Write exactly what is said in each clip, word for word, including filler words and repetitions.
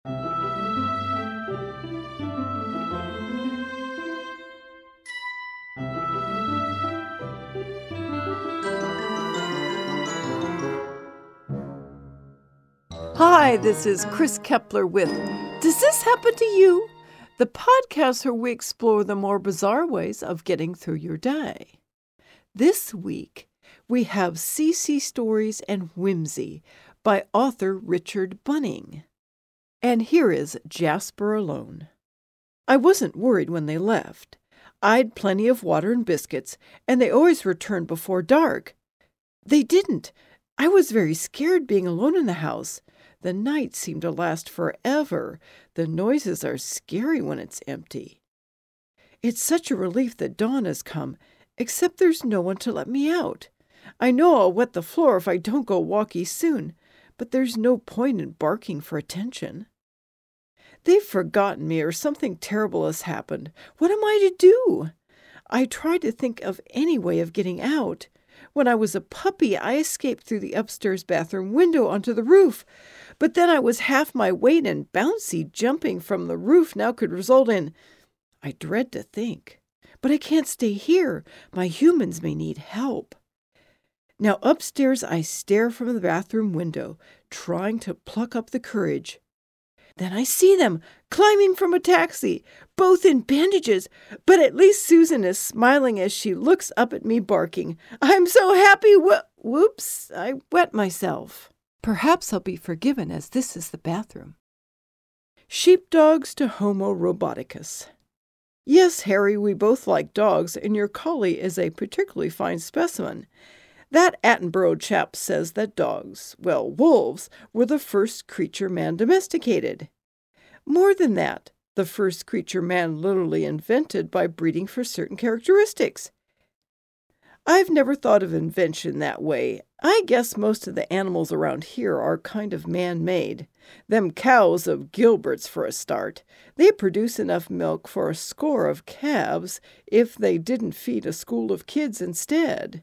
Hi, this is Chris Kepler with Does This Happen to You? The podcast where we explore the more bizarre ways of getting through your day. This week, we have C C Stories and Whimsy by author Richard Bunning. And here is Jasper Alone. I wasn't worried when they left. I'd plenty of water and biscuits, and they always returned before dark. They didn't. I was very scared being alone in the house. The night seemed to last forever. The noises are scary when it's empty. It's such a relief that dawn has come, except there's no one to let me out. I know I'll wet the floor if I don't go walkie soon, but there's no point in barking for attention. They've forgotten me or something terrible has happened. What am I to do? I tried to think of any way of getting out. When I was a puppy, I escaped through the upstairs bathroom window onto the roof. But then I was half my weight, and bouncy jumping from the roof now could result in... I dread to think. But I can't stay here. My humans may need help. Now upstairs I stare from the bathroom window, trying to pluck up the courage. Then I see them, climbing from a taxi, both in bandages, but at least Susan is smiling as she looks up at me barking. I'm so happy, wh- whoops, I wet myself. Perhaps I'll be forgiven as this is the bathroom. Sheepdogs to Homo roboticus. Yes, Harry, we both like dogs, and your collie is a particularly fine specimen. That Attenborough chap says that dogs, well, wolves, were the first creature man domesticated. More than that, the first creature man literally invented by breeding for certain characteristics. I've never thought of invention that way. I guess most of the animals around here are kind of man-made. Them cows of Gilbert's for a start. They produce enough milk for a score of calves if they didn't feed a school of kids instead.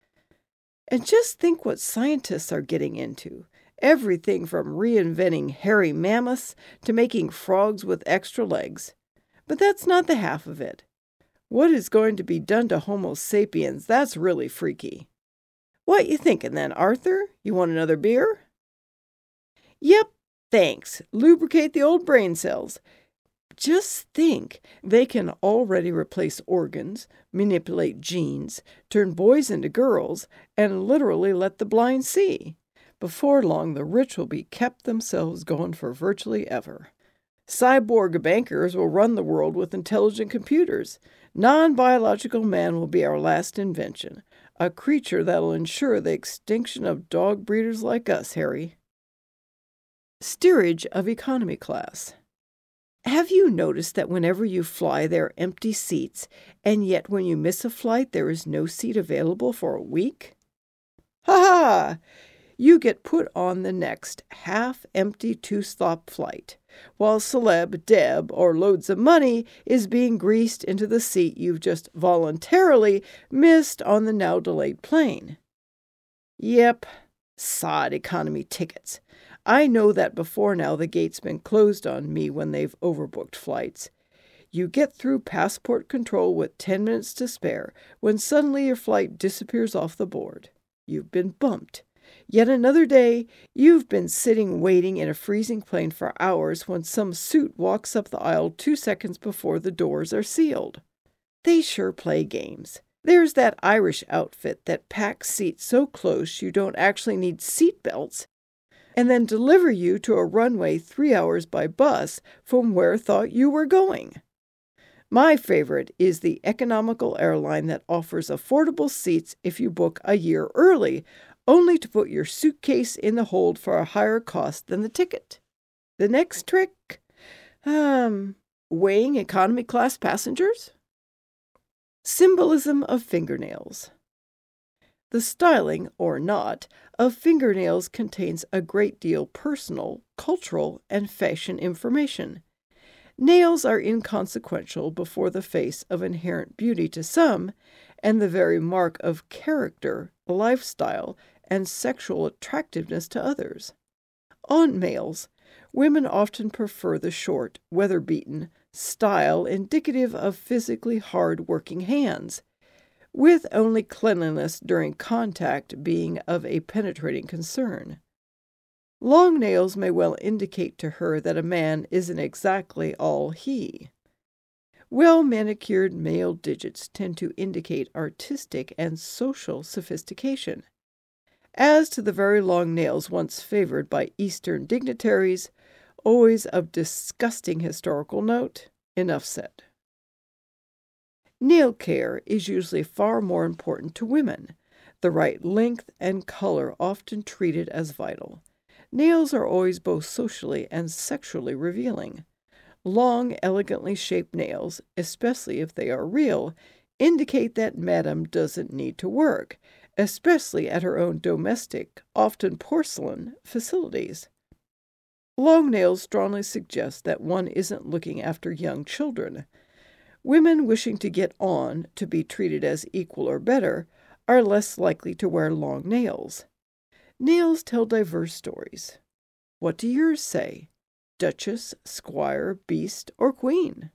And just think what scientists are getting into. Everything from reinventing hairy mammoths to making frogs with extra legs. But that's not the half of it. What is going to be done to Homo sapiens, that's really freaky. What you thinking then, Arthur? You want another beer? Yep, thanks. Lubricate the old brain cells. Just think, they can already replace organs, manipulate genes, turn boys into girls, and literally let the blind see. Before long, the rich will be kept themselves going for virtually ever. Cyborg bankers will run the world with intelligent computers. Non-biological man will be our last invention, a creature that'll ensure the extinction of dog breeders like us, Harry. Steerage of economy class. Have you noticed that whenever you fly there are empty seats, and yet when you miss a flight there is no seat available for a week? Ha ha! You get put on the next half-empty two-stop flight, while celeb Deb or loads of money is being greased into the seat you've just voluntarily missed on the now-delayed plane. Yep, sod economy tickets. I know that before now the gate's been closed on me when they've overbooked flights. You get through passport control with ten minutes to spare when suddenly your flight disappears off the board. You've been bumped. Yet another day, you've been sitting waiting in a freezing plane for hours when some suit walks up the aisle two seconds before the doors are sealed. They sure play games. There's that Irish outfit that packs seats so close you don't actually need seat belts, and then deliver you to a runway three hours by bus from where thought you were going. My favorite is the economical airline that offers affordable seats if you book a year early, only to put your suitcase in the hold for a higher cost than the ticket. The next trick? Um, weighing economy class passengers? Symbolism of fingernails. The styling, or not, of fingernails contains a great deal personal, cultural, and fashion information. Nails are inconsequential before the face of inherent beauty to some, and the very mark of character, lifestyle, and sexual attractiveness to others. On males, women often prefer the short, weather-beaten style indicative of physically hard-working hands, with only cleanliness during contact being of a penetrating concern. Long nails may well indicate to her that a man isn't exactly all he. Well-manicured male digits tend to indicate artistic and social sophistication. As to the very long nails once favored by Eastern dignitaries, always of disgusting historical note, enough said. Nail care is usually far more important to women, the right length and color often treated as vital. Nails are always both socially and sexually revealing. Long, elegantly shaped nails, especially if they are real, indicate that Madame doesn't need to work, especially at her own domestic, often porcelain, facilities. Long nails strongly suggest that one isn't looking after young children. Women wishing to get on, to be treated as equal or better, are less likely to wear long nails. Nails tell diverse stories. What do yours say? Duchess, squire, beast, or queen?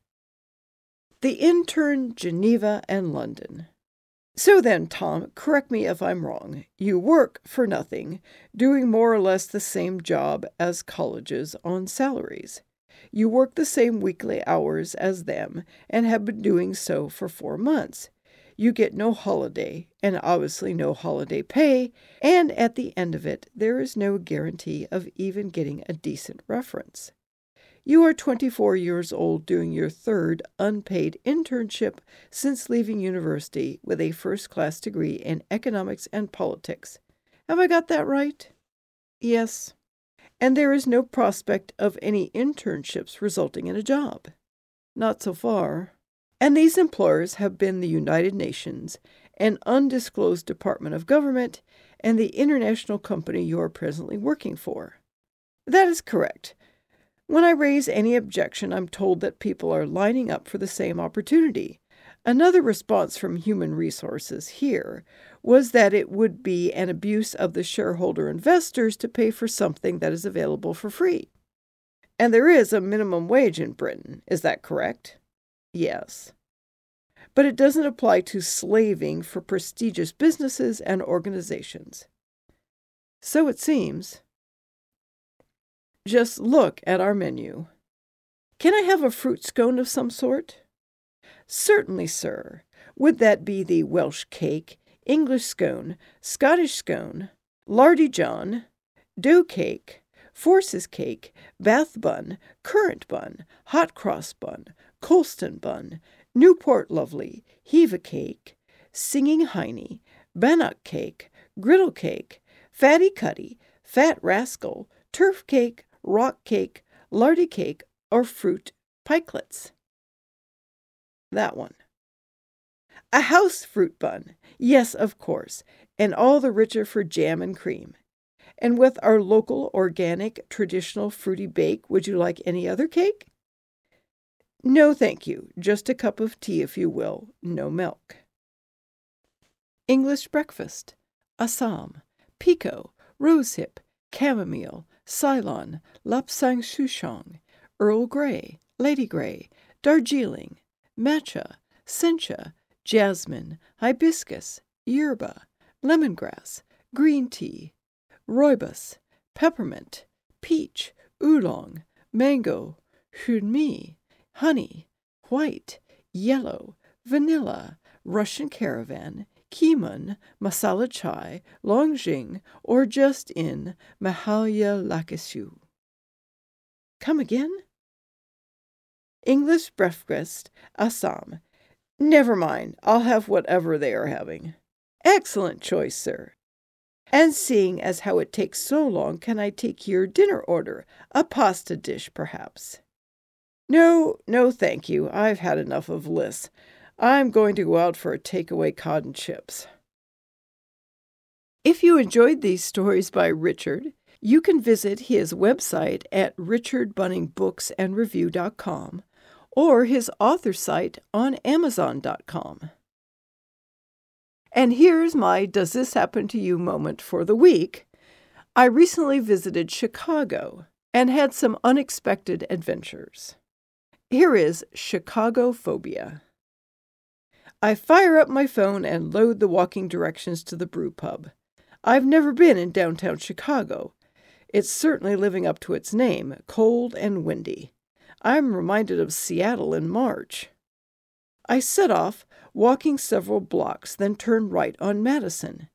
The intern, Geneva, and London. So then, Tom, correct me if I'm wrong. You work for nothing, doing more or less the same job as colleges on salaries. You work the same weekly hours as them and have been doing so for four months. You get no holiday, and obviously no holiday pay, and at the end of it, there is no guarantee of even getting a decent reference. You are twenty-four years old, doing your third unpaid internship since leaving university with a first-class degree in economics and politics. Have I got that right? Yes. And there is no prospect of any internships resulting in a job. Not so far. And these employers have been the United Nations, an undisclosed department of government, and the international company you are presently working for. That is correct. When I raise any objection, I'm told that people are lining up for the same opportunity. Another response from Human Resources here was that it would be an abuse of the shareholder investors to pay for something that is available for free. And there is a minimum wage in Britain, is that correct? Yes. But it doesn't apply to slaving for prestigious businesses and organizations. So it seems. Just look at our menu. Can I have a fruit scone of some sort? Certainly, sir. Would that be the Welsh cake, English scone, Scottish scone, lardy john, dough cake, Force's cake, Bath bun, currant bun, hot cross bun, Colston bun, Newport lovely, Heva cake, singing hiney, bannock cake, griddle cake, fatty cutty, fat rascal, turf cake, rock cake, lardy cake, or fruit pikelets? That one. A house fruit bun. Yes, of course, and all the richer for jam and cream. And with our local, organic, traditional fruity bake, would you like any other cake? No, thank you. Just a cup of tea, if you will. No milk. English breakfast. Assam, Pico, Rosehip, Chamomile, Ceylon, Lapsang Souchong, Earl Grey, Lady Grey, Darjeeling, Matcha, Sencha, Jasmine, Hibiscus, Yerba, Lemongrass, Green Tea, Rooibos, Peppermint, Peach, Oolong, Mango, Hunmi, Honey, White, Yellow, Vanilla, Russian Caravan, Keemun, Masala Chai, Longjing, or just in Mahalia Lakeshu. Come again? English breakfast, Assam. Never mind, I'll have whatever they are having. Excellent choice, sir. And seeing as how it takes so long, can I take your dinner order? A pasta dish, perhaps? No, no, thank you. I've had enough of Liss. I'm going to go out for a takeaway cod and chips. If you enjoyed these stories by Richard, you can visit his website at richard bunning books and review dot com or his author site on amazon dot com. And here's my Does This Happen to You moment for the week. I recently visited Chicago. and had some unexpected adventures. Here is Chicagophobia. I fire up my phone and load the walking directions to the brew pub. I've never been in downtown Chicago. It's certainly living up to its name, cold and windy. I'm reminded of Seattle in March. I set off, walking several blocks, then turn right on Madison.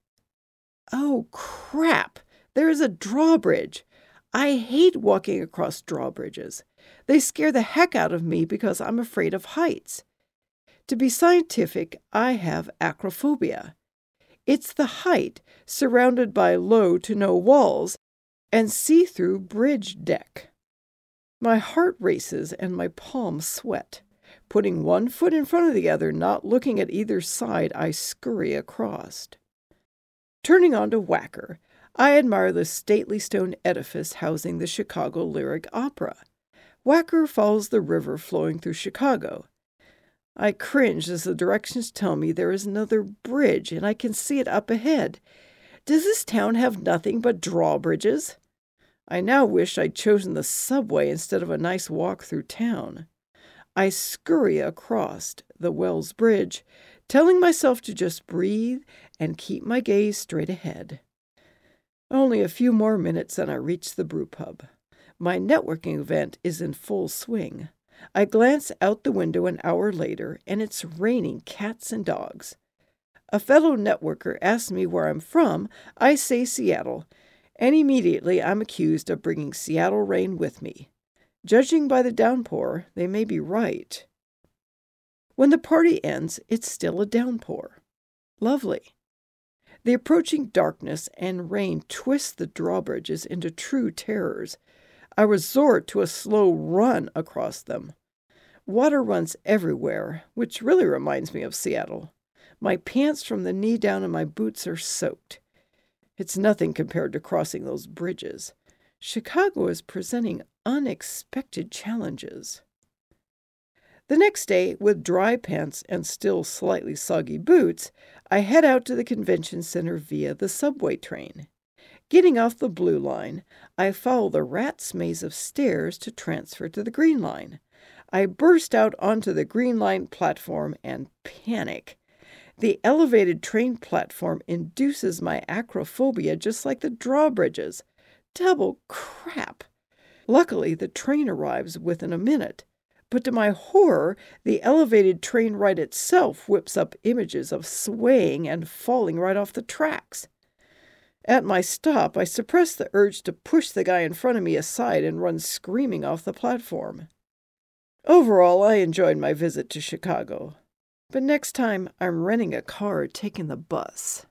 Oh, crap! There is a drawbridge. I hate walking across drawbridges. They scare the heck out of me because I'm afraid of heights. To be scientific, I have acrophobia. It's the height, surrounded by low to no walls, and see-through bridge deck. My heart races and my palms sweat. Putting one foot in front of the other, not looking at either side, I scurry across. Turning onto Wacker, I admire the stately stone edifice housing the Chicago Lyric Opera. Wacker follows the river flowing through Chicago. I cringe as the directions tell me there is another bridge and I can see it up ahead. Does this town have nothing but drawbridges? I now wish I'd chosen the subway instead of a nice walk through town. I scurry across the Wells Bridge, telling myself to just breathe and keep my gaze straight ahead. Only a few more minutes and I reach the brew pub. My networking event is in full swing. I glance out the window an hour later, and it's raining cats and dogs. A fellow networker asks me where I'm from. I say Seattle, and immediately I'm accused of bringing Seattle rain with me. Judging by the downpour, they may be right. When the party ends, it's still a downpour. Lovely. The approaching darkness and rain twist the drawbridges into true terrors. I resort to a slow run across them. Water runs everywhere, which really reminds me of Seattle. My pants from the knee down and my boots are soaked. It's nothing compared to crossing those bridges. Chicago is presenting unexpected challenges. The next day, with dry pants and still slightly soggy boots, I head out to the convention center via the subway train. Getting off the blue line, I follow the rat's maze of stairs to transfer to the green line. I burst out onto the green line platform and panic. The elevated train platform induces my acrophobia just like the drawbridges. Double crap! Luckily, the train arrives within a minute. But to my horror, the elevated train ride itself whips up images of swaying and falling right off the tracks. At my stop, I suppress the urge to push the guy in front of me aside and run screaming off the platform. Overall, I enjoyed my visit to Chicago. But next time, I'm renting a car or taking the bus.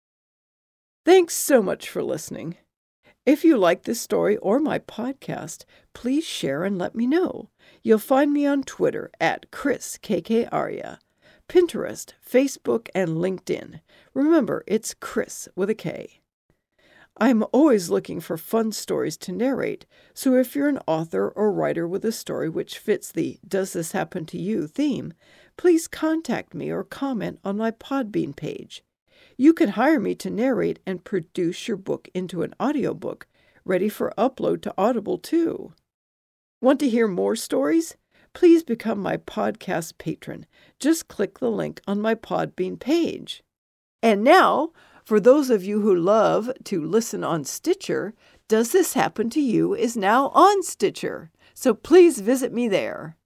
Thanks so much for listening. If you like this story or my podcast, please share and let me know. You'll find me on Twitter at Chris K K Arya, Pinterest, Facebook, and LinkedIn. Remember, it's Chris with a K. I'm always looking for fun stories to narrate, so if you're an author or writer with a story which fits the Does This Happen to You theme, please contact me or comment on my Podbean page. You can hire me to narrate and produce your book into an audiobook, ready for upload to Audible too. Want to hear more stories? Please become my podcast patron. Just click the link on my Podbean page. And now, for those of you who love to listen on Stitcher, Does This Happen to You is now on Stitcher, so please visit me there.